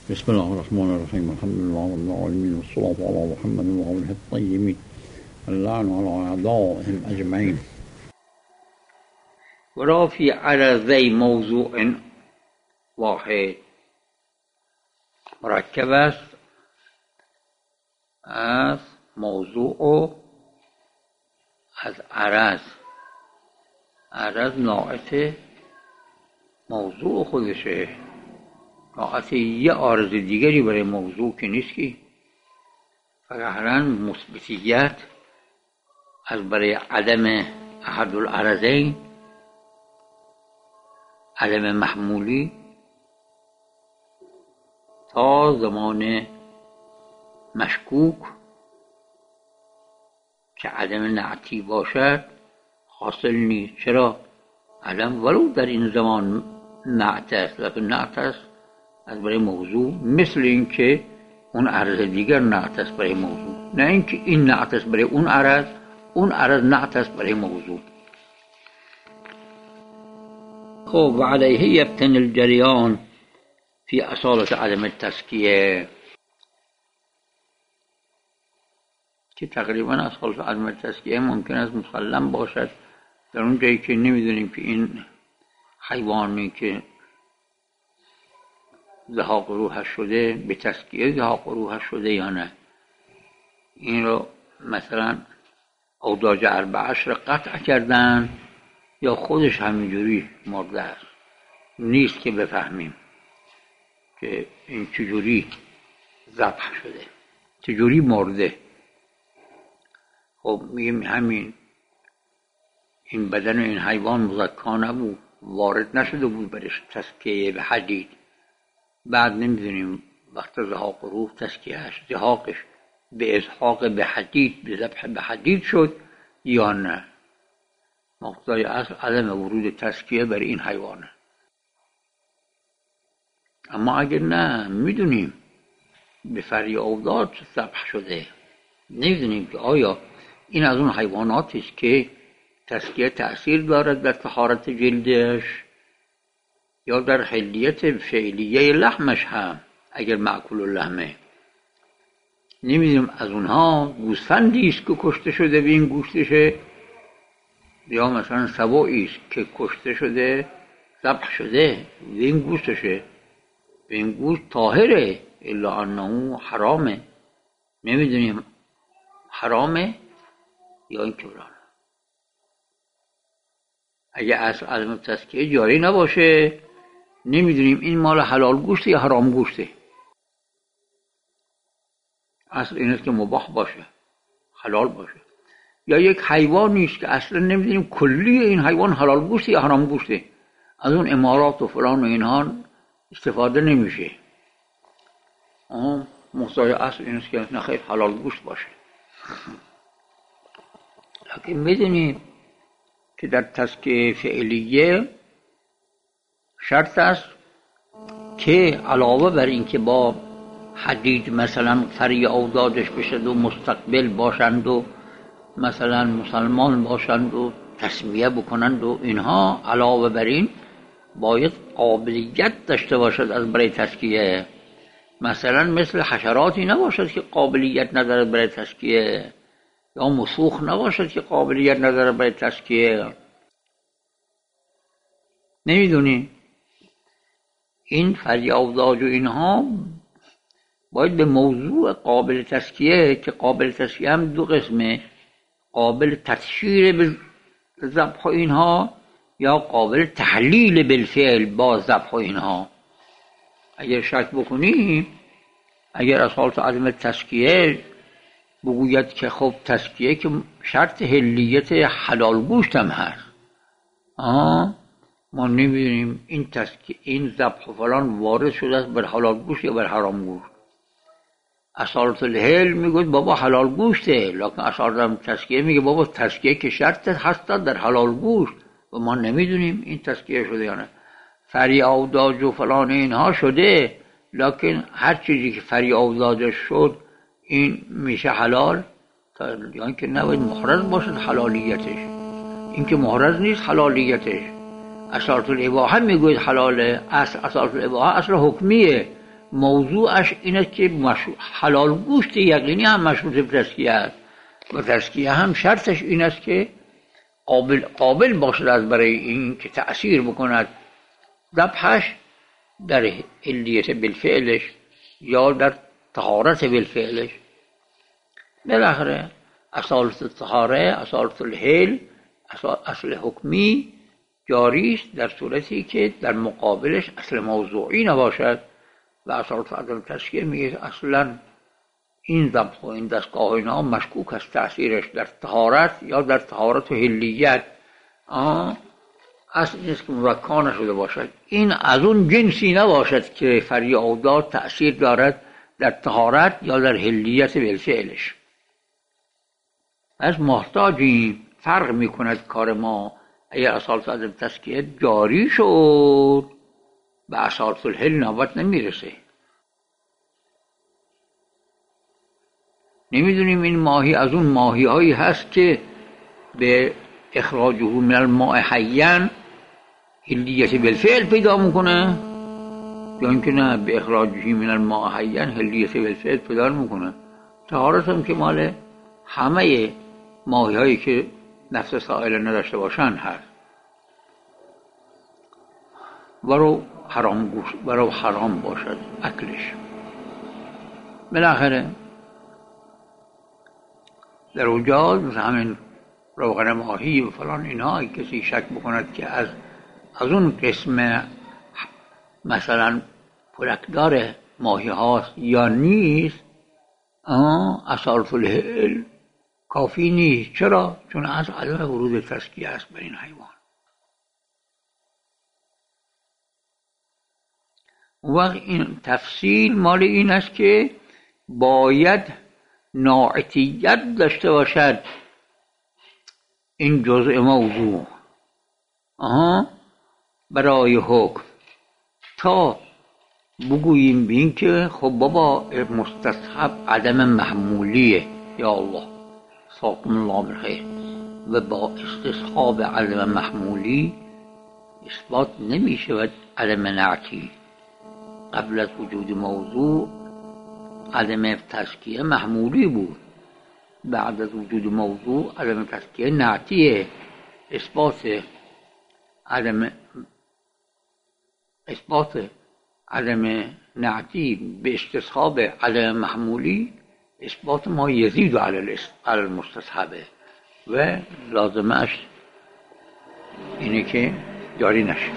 بسم الله الرحمن الرحيم. الحمد لله رب العالمين، والصلاة على محمد وآله الطيبين، اللعن على أعدائهم أجمعين. ورافي على ذي موضوع واحد مركب است از موضوع و از عرض ناعت موضوع خودشه، ناعت یه عارض دیگری برای موضوع که نیست، که فقط مثبتیت از برای عدم احد العرضین، عدم محمولی، تا زمان مشکوک که عدم نعتی باشد حاصل نیست. چرا؟ عدم ولو در این زمان نعت است، لیکن نعت است از برای موضوع، مثل این که اون عرض دیگر نعت است برای موضوع، نه اینکه این نعت است برای اون عرض نعت است برای موضوع. خب و علیه یبتن الجریان فی اصالت عدم التزکیه، که تقریبا اصالت عدم التزکیه ممکن است مسلم باشد در اون جایی که نمیدونیم که این حیوانی که ذهاق روحش شده به تزکیه ذهاق روحش شده یا نه. این رو مثلا اوداج اربعش رو قطع کردن یا خودش همینجوری مرده است، نیست که بفهمیم که این چجوری ذبح شده، چجوری مرده. خب میگیم همین این بدن این حیوان مزکا نبود، وارد نشده بود برش تزکیه به حدید، بعد نمیدونیم وقت ذهاق روح تزکیهش ذهاقش به ازحاق به حدید، به ذبح به حدید شد یا نه. مقتضای اصل عدم ورود تزکیه بر این حیوانه. اما اگر نه میدونیم به فریادات ذبح شده، نمیدونیم که آیا این از اون حیواناتی است که تزکیه تأثیر دارد در طهارت جلدش یا در حلیت فعلیه لحمش هم اگر معکول اللحمه. نمیدونیم از اونها گوسفندی است که کشته شده به این گوشتشه، یا مثلا سبوعی است که کشته شده ذبح شده به این گوشتشه، به این گوشت طاهره الا انه حرامه. نمیدونیم حرامه یا این کبران. اگه اصل عدم تزکیه جاری نباشه نمیدونیم این مال حلال گوشته یا حرام گوشته. اصل این است که مباح باشه، حلال باشه. یا یک حیوانی است که اصلا نمیدونیم کلی این حیوان حلال گوشته یا حرام گوشته، از اون امارات و فلان و اینها استفاده نمیشه. مقتضای اصل این است که نخیر حلال گوشت باشه. لکن میدونیم که در تزکیه فعلیه شرط است که علاوه بر این که با حدید مثلا فری اودادش بشد و مستقبل باشند و مثلا مسلمان باشند و تسمیه بکنند و اینها، علاوه بر این باید قابلیت داشته باشد از برای تزکیه. مثلا مثل حشراتی نباشد که قابلیت ندارد برای تزکیه، یا مسوخ نباشد که قابلیت ندارد برای تزکیه. نمیدونی این فریاداج و اینها باید به موضوع قابل تزکیه، که قابل تزکیه هم دو قسمه، قابل تشهیر به ذبح اینها یا قابل تحلیل بالفعل با ذبح اینها. اگر شک بکنی، اگر اصالت عدم تزکیه بگوید که خب تزکیه که شرط حلیت حلال گوشت هم هست، ما نمیدونیم این تزکیه این ذبح فلان وارد شده است بر حلال گوشت یا بر حرام گوشت. اصالت الحل میگوید بابا حلال گوشته، لکن اصالت تزکیه میگه بابا تزکیه که شرط هست در حلال گوشت و ما نمیدونیم این تزکیه شده یا نه. فریاداج و فلان اینها شده، لکن هر چیزی که فریاداج شد این میشه حلال، یعنی که نباید محرز باشد حلالیتش. این که محرز نیست حلالیتش. اصالت الاباحه میگوید حلاله، اصالت الاباحه اصل حکمیه، موضوعش اینه که حلال گوشت یقینی هم مشروط به تزکیه است و تزکیه هم شرطش این است که قابل باشد از برای این که تأثیر بکند ذبحش در حلیت بالفعلش یا در طهارت بالفعلش. بالاخره اصالت الطهاره، اصالت الحل، اصل حکمی جاری است در صورتی که در مقابلش اصل موضوعی نباشد و اصالت عدم تزکیه میگه اصلا این ذبح و این دستگاه اینا مشکوک است تأثیرش در طهارت یا در طهارت و حلیت اصل نیست که مزکا نشده باشد. این از اون جنسی نباشد که فریادات تأثیر دارد در طهارت یا در حلیت بالفعلش. پس محتاجیم فرق میکند کار ما اگر اصالت عدم تزکیه جاری شد به اصالت الحل نوبت نمیرسه. نمیدونیم این ماهی از اون ماهی هایی هست که به اخراجه من الماء حیا حلیت بالفعل پیدا میکنه یا اینکه نه به اخراجه من الماء حیا حلیت بالفعل پیدا میکنه. طهارت هم که مال همه ماهی هایی که نفس سائل نداشته باشن هست. ولو حرام باشد اکلش. بالاخره در اونجا مثل همین روغن ماهی و فلان اینها کسی شک بکند که از اون قسم مثلا پلکدار ماهی هاست یا نیست اصالت الحل کافی نیست. چرا؟ چون از عدم ورود تزکیه است بر این حیوان. وقت این تفصیل مال این است که باید ناعتیت داشته باشد این جزء موضوع برای حکم تا بگوییم بین که خب بابا مستصحب عدم محمولیه یا الله ساقم الله بالخیر و با استصحاب عدم محمولی اثبات نمی شود عدم نعتی. قبل از وجود موضوع عدم تزکیه محمولی بود، بعد از وجود موضوع عدم تزکیه نعتیه. اثبات عدم نعتی به استصحاب عدم محمولی اثبات ما یزید علی المستصحبه و لازمش اینه که جاری نشه.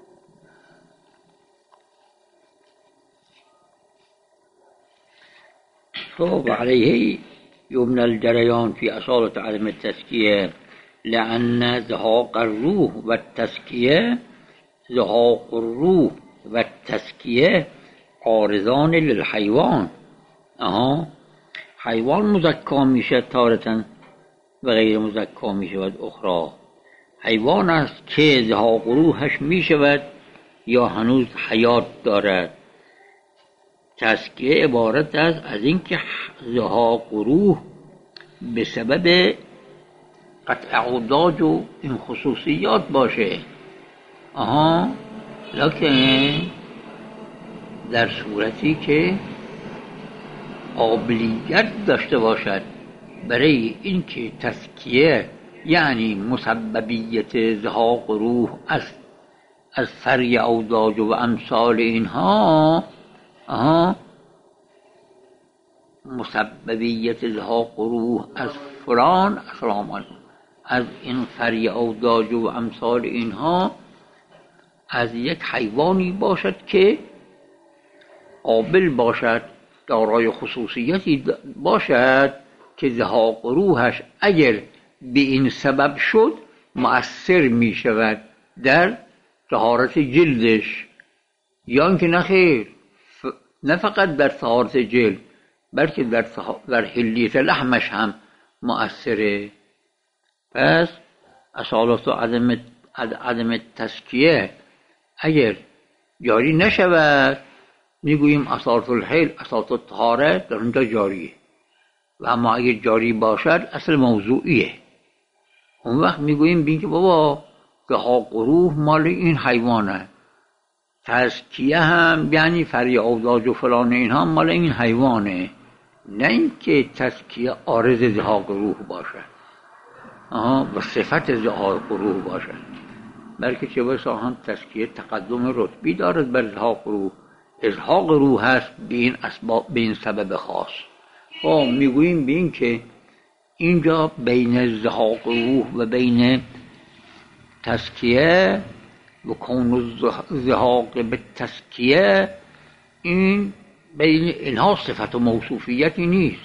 وعليه يبنى الجريان في أصالة عدم التزكية لأن زهاق الروح والتزكية عارضان للحيوان. حیوان مزکا میشه تارة و غیر مزکا میشود اخرى. حیوان است که زهاق روحش میشود یا هنوز حیات دارد. تزکیه عبارت است از اینکه زهاق روح به سبب قطع اوضاج و این خصوصیات باشه لکن در صورتی که قابلیت داشته باشد برای اینکه تزکیه یعنی مسببیت زهاق روح از فری اوضاج و امثال اینها مسببیت زهاق روح از فلان از این فری اوضاج و امثال اینها از یک حیوانی باشد که قابل باشد دارای خصوصیتی باشد که زهاق روحش اگر به این سبب شد مؤثر می شود در طهارت جلدش یا اینکه نخیر نه فقط در طهارت جلد بلکه در حلیت لحمش هم مؤثره. پس اصالت و عدم تزکیه اگر جاری نشود میگوییم اصالت الحل اصالت الطهاره در اونجا جاریه و اما اگر جاری باشد اصل موضوعیه. اون وقت میگوییم بین که بابا زهاق روح مال این حیوانه تزکیه هم یعنی فریاداج و فلان اینها مال این حیوانه، نه اینکه تزکیه عارض زهاق روح باشد و صفت زهاق روح باشد، بلکه چه بسا هم تزکیه تقدم رتبی دارد بر زهاق روح. ازهاق روح هست به این اسباب، به این سبب خاص. میگوییم به این که اینجا بین زهاق روح و بین تزکیه و کون زهاق به تزکیه، این بین اینها صفت و موصوفیتی نیست،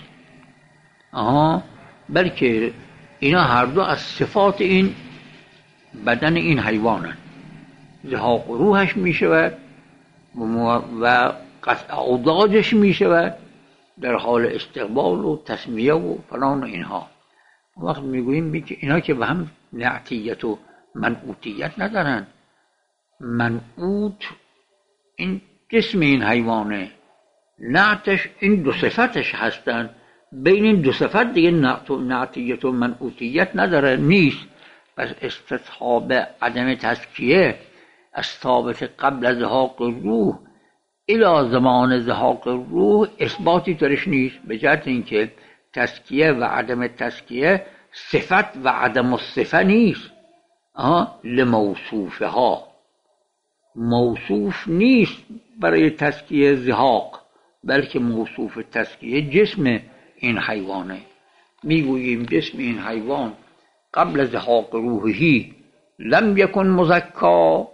بلکه اینا هر دو از صفات این بدن این حیوانند. زهاق روحش می شود و قطع اوداجش می شود در حال استقبال و تسمیه و فلان و اینها. وقت میگوییم که اینا که به هم نعتیت و منعوتیت ندارن. منعوت این جسم این حیوانه، نعتش این دو صفتش هستن. بین این دو صفت دیگه نعتیت و منعوتیت نداره، نیست. پس استصحاب عدم تزکیه از ثابت قبل از زهاق روح الی زمان زهاق روح اثباتی درش نیست، به جهت اینکه تزکیه و عدم تزکیه صفت و عدم الصفه نیست. لموصوفه ها موصوف نیست برای تزکیه زهاق، بلکه موصوف تزکیه جسم این حیوانه. میگوییم جسم این حیوان قبل زهاق روحی لم یکن مزکا.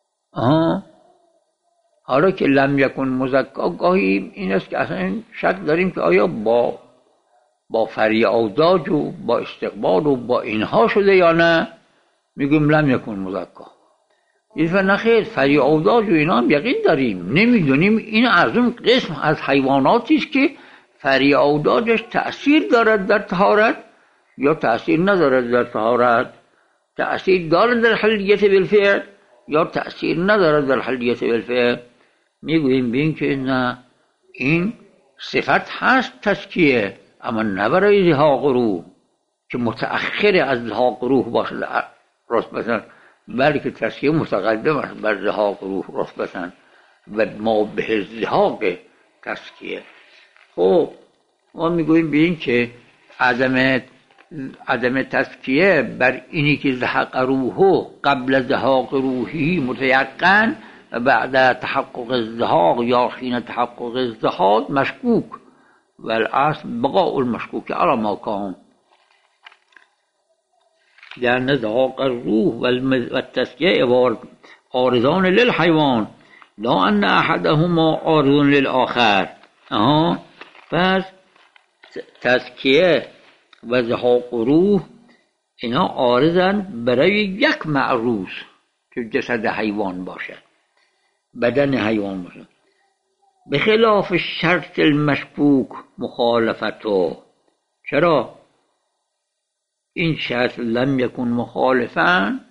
حالا که لم یکن مزکا، گاهی این است که اصلا شک داریم که آیا با فریاداج و با استقبال و با اینها شده یا نه. میگیم لم یکن مزکا. نه خیر، فریاداج و اینا هم یقین داریم، نمیدونیم این از اون قسم از حیواناتی است که فریاداجش تأثیر دارد در طهارت یا تأثیر ندارد در طهارت، تأثیر دارد در حلیت بالفعل یا تأثیر ندارد در حلیت بالفعل. میگوییم بین که نه، این صفت هست تزکیه، اما نه برای زهاق روح که متأخر از زهاق روح باشد رتبتاً، بلکه تزکیه متقدم است بر زهاق روح رتبتاً و ما به زهاق تزکیه. خب ما میگوییم بین که عدم تزکیه بر اینی که زهاق روحو قبل زهاق روحی متیقن و بعد تحقق الزهاق یا حین تحقق الزهاق مشکوک، والاصل بقاء المشکوک علی ما کان. لأن زهاق الروح والتزکیه عارضان للحیوان لا ان احدهما عارض للآخر. پس تزکیه و زهاق روح اینا عارضن برای یک معروض که جسد حیوان باشد، بدن حیوان باشد، به خلاف شرط المشکوک مخالفتو. چرا؟ این شرط لم یکن مخالفا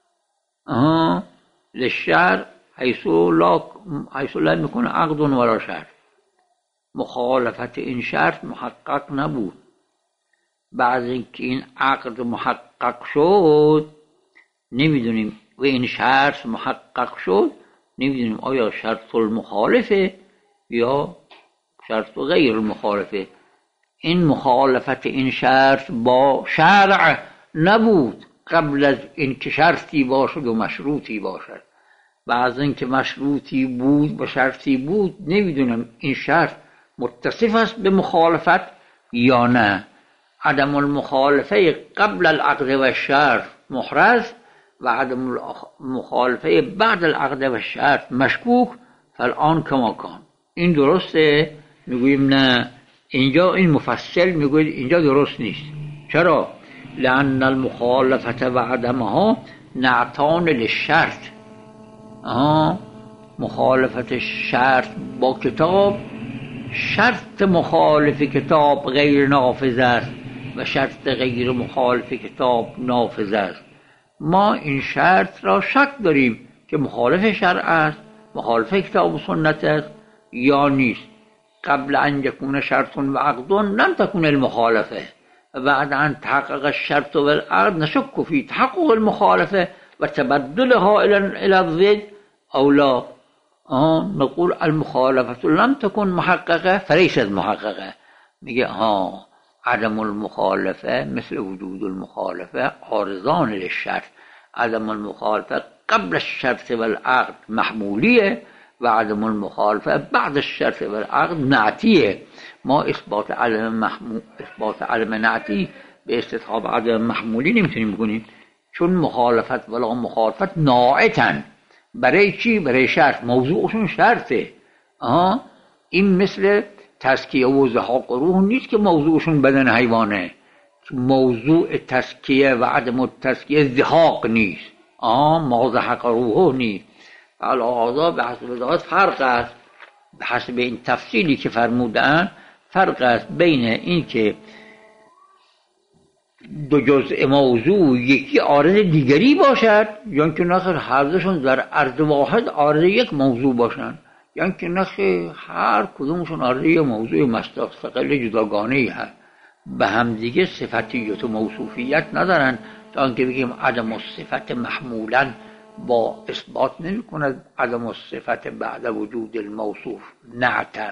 للشرع حیث لم یکن عقد ولا شرط. مخالفت این شرط محقق نبود. بعد اینکه این عقد محقق شد نمیدونیم و این شرط محقق شد نمیدونیم آیا شرط المخالفه یا شرط غیر المخالفه. این مخالفت این شرط با شرع نبود قبل از اینکه شرطی باشد و مشروطی باشد. بعد اینکه مشروطی بود و شرطی بود نمیدونم این شرط متصف است به مخالفت یا نه. عدم المخالفه قبل العقد و الشرط محرز و عدم المخالفه بعد العقد و الشرط مشکوک. فالآن کما کان. این درسته؟ میگوییم نه، اینجا این مفصل میگوید اینجا درست نیست. چرا؟ لأن المخالفه و عدمها نعتان للشرط. مخالفت شرط با کتاب، شرط مخالف کتاب غیر نافذ است و شرط غیر مخالف کتاب نافذ است. ما این شرط را شک داریم که مخالف شرع است، مخالف کتاب و سنت است یا نیست. قبل ان یکون شرط و عقد لم تكن المخالفه و بعد ان تحقق الشرط و العقد نشک فی تحقق المخالفه و تبدلها الى الضد او لا. نقول المخالفة لم تكن محققة فليست محققة. میگه عدم المخالفة مثل وجود المخالفة عارضان للشرط. عدم المخالفة قبل الشرط والعقد محمولية و عدم المخالفة بعد الشرط والعقد نعتیه. ما اثبات عدم نعتی به استصحاب عدم محمولی نمیتونیم بکنیم، چون مخالفت ولا مخالفت ناعتن. برای چی؟ برای شرط. موضوعشون شرطه. این مثل تزکیه و زهاق روح نیست که موضوعشون بدن حیوانه. موضوع تزکیه و عدم التزکیه زهاق نیست، ما زهق روح نیست. علاوه به حسب ذات فرق است، به حسب این تفصیلی که فرمودن فرق است بین این که دو جزء موضوع یکی عارض دیگری باشد، یا که نخیر هر دوشون در عرض واحد عارض یک موضوع باشند، یا که نخیر هر کدومشون عارض یک موضوع مستقل جداگانه‌ای هست، به هم دیگه صفتیت و موصوفیت ندارن. تا اینکه بگیم عدم الصفت محمولا با اثبات نمی کند عدم الصفت بعد وجود الموصوف نعتا.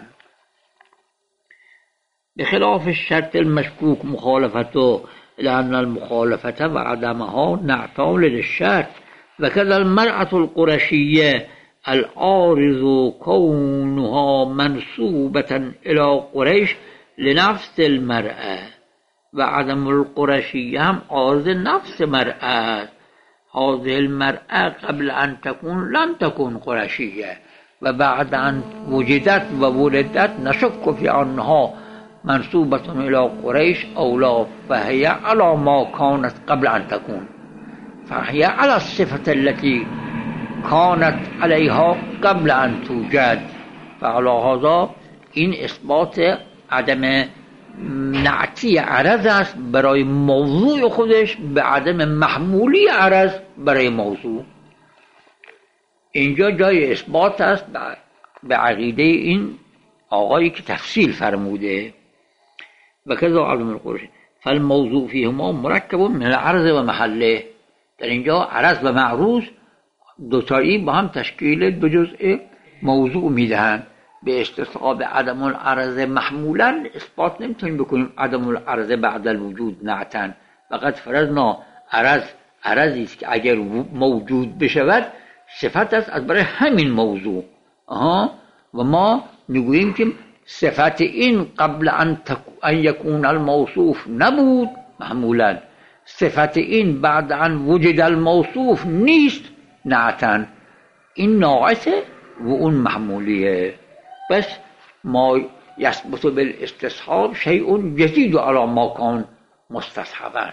بخلاف الشرط المشکوک مخالفته، لأن المخالفة وعدمها نعتان للشرط. وكذا المرأة القرشية العارض كونها منسوبة إلى قريش لنفس المرأة، وعدم القرشية هم عارض نفس مرأة. هذه المرأة قبل أن تكون لم تكن قرشية، وبعد أن وجدت وولدت نشك في أنها منسوبة إلى قريش أو لا، فهي على ما كانت قبل أن تكون، فهي على الصفة التي كانت عليها قبل أن توجد. فعلى هذا این اثبات عدم نعتی عرض است برای موضوع خودش، به عدم محمولی عرض برای موضوع. اینجا جای اثبات است به عقیده این آقایی که تفصیل فرموده. و کذا عدم القرش فالموضوع فیهما مرکب من العرض و محله. در اینجا عرض و معروض دوتایی با هم تشکیل دو جزء موضوع میدهند. به استصحاب عدم العرض محمولا اثبات نمیتونیم بکنیم عدم العرض بعد الوجود نعتا. فقط فرضنا عرضی است که اگر موجود بشود صفت است از برای همین موضوع. و ما میگوییم که صفت این قبل ان یکون الموصوف نبود محمولا، صفت این بعد ان وجد الموصوف نیست نعتا. این ناعته و اون محمولیه. بس ما یثبت بالاستصحاب شیء یزید علی ما کان مستصحبا.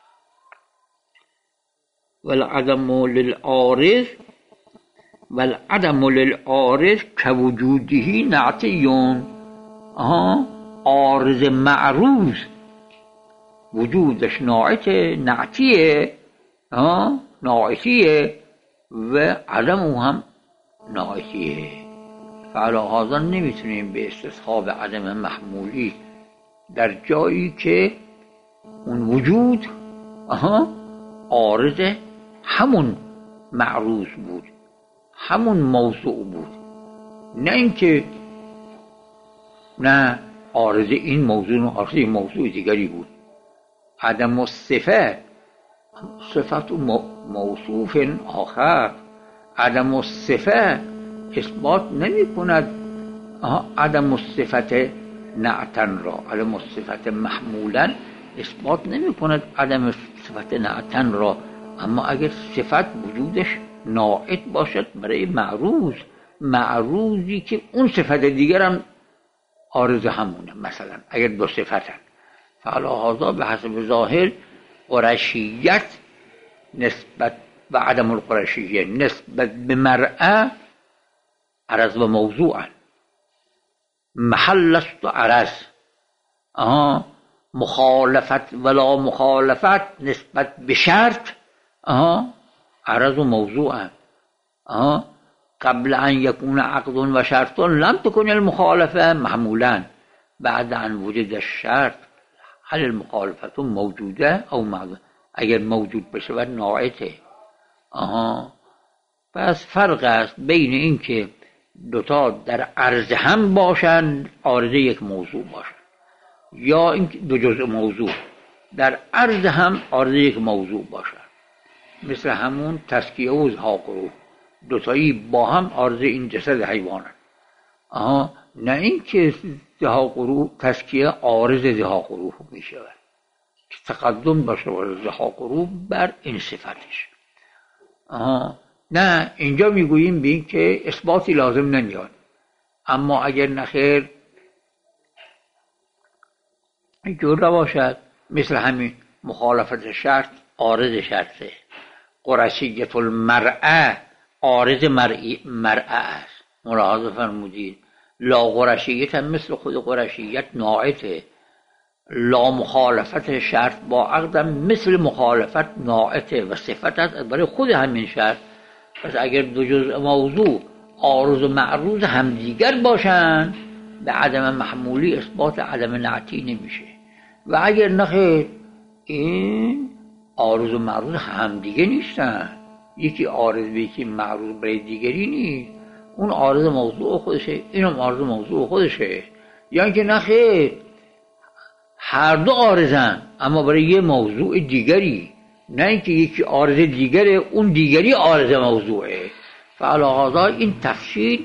والعدم للعارض كوجوده نعتیون. عارض معروض وجودش ناعته، نعتیه، ناعتیه، و عدم هم ناعتیه. فعلا هذا نمیتونیم به استصحاب عدم محمولی در جایی که اون وجود عارض همون معروض بود، همون موضوع بود، نه اینکه نه عارض این موضوع عارض این موضوع دیگری بود. عدم الصفه صفت موصوف آخر. عدم الصفه اثبات نمی کند عدم الصفت نعتن را. عدم الصفت محمولا اثبات نمی کند عدم صفت نعتن را. اما اگر صفت وجودش ناعت باشد برای معروضی که اون صفت دیگر هم عارض همونه، مثلا اگر دو صفتن، فعلا هذا به حسب ظاهر قرشیت نسبت و عدم القرشیه نسبت به مرأة عرض و موضوعا، محل است و عرض. مخالفت ولا مخالفت نسبت به شرط عرض و موضوعا. قبل ان یکون عقد و شرط لم تكن المخالفه محمولا، بعد ان وجد الشرط هل المخالفت موجوده او معدوم. اگر موجود بشود ناعته. پس فرق است بین این که دوتا در عرض هم باشند عارض یک موضوع باشند، یا این دو جزء موضوع در عرض هم عارض یک موضوع باشند، مثل همون تزکیه و زهاق و روح دوتایی با هم عارض این جسد حیوانند. نه اینکه زهاق و روح تزکیه عارض زهاق و روح می شود که تقدم باشه بر زهاق و روح بر این صفتش. نه، اینجا میگوییم به این که اثباتی لازم نمیاد، اما اگر نخیر اینجور نباشد، مثل همین مخالفت شرط عارض شرطه، قرشیت المرأة عارض مرأة است. ملاحظه فرمودید لا قرشیت هم مثل خود قرشیت ناعته، لا مخالفت شرط با عقدم مثل مخالفت ناعته و صفت است برای خود همین شرط. پس اگر دو جزء موضوع عارض و معروض همدیگر باشند به عدم محمولی اثبات عدم نعتی نمیشه، و اگر نخیر این عارض و معروض همدیگه نیستن، یکی عارض به یکی معروض برای دیگری نیست، اون عارض موضوع خودشه اینم عارض موضوع خودشه، یا اینکه نخیر هر دو عارضن اما برای یه موضوع دیگری، نه اینکه یکی عارض دیگره اون دیگری عارض موضوعه. فعلی هذا این تفصیل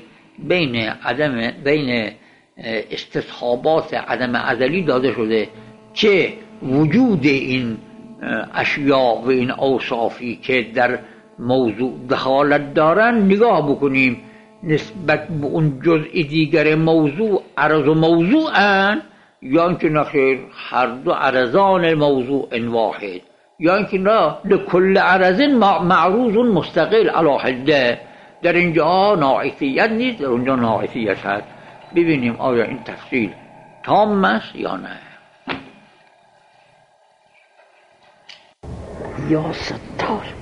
بین استصحابات عدم ازلی داده شده که وجود این اشیاء و این اوصافی که در موضوع دخالت دارن نگاه بکنیم نسبت به اون جزء دیگر موضوع عرض و موضوعن، یا اینکه نخیر هر دو عرضان موضوع واحد، یا اینکه نه لکل عرض معروض مستقل علی حده. در اینجا ناعتیت نیست، در اونجا ناعتیت هست. ببینیم آیا این تفصیل تام است یا نه. یا ستار